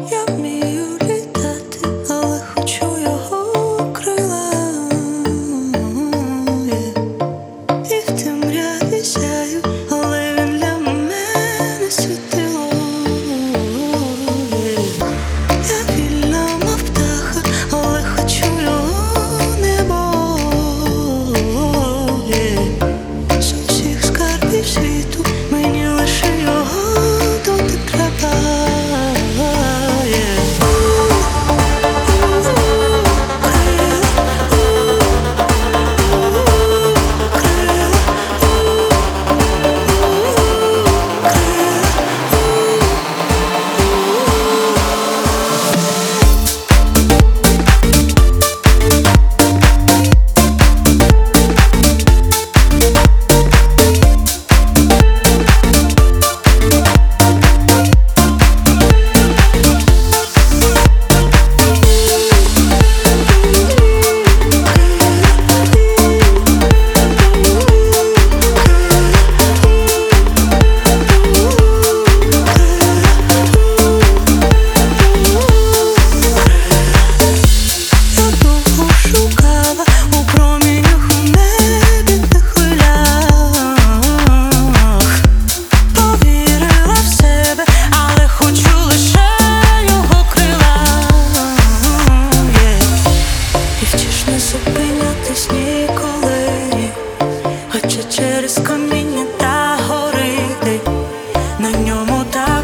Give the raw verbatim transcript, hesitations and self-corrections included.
Я вмію літати, але хочу його крила. І в темряві сяю, але він для мене світило. Я вільна, мов птаха, але хочу його небо. З усіх скарбів світу мені лише його дотик треба. Не зупинятись ніколи, хоча через каміння та гори, на ньому та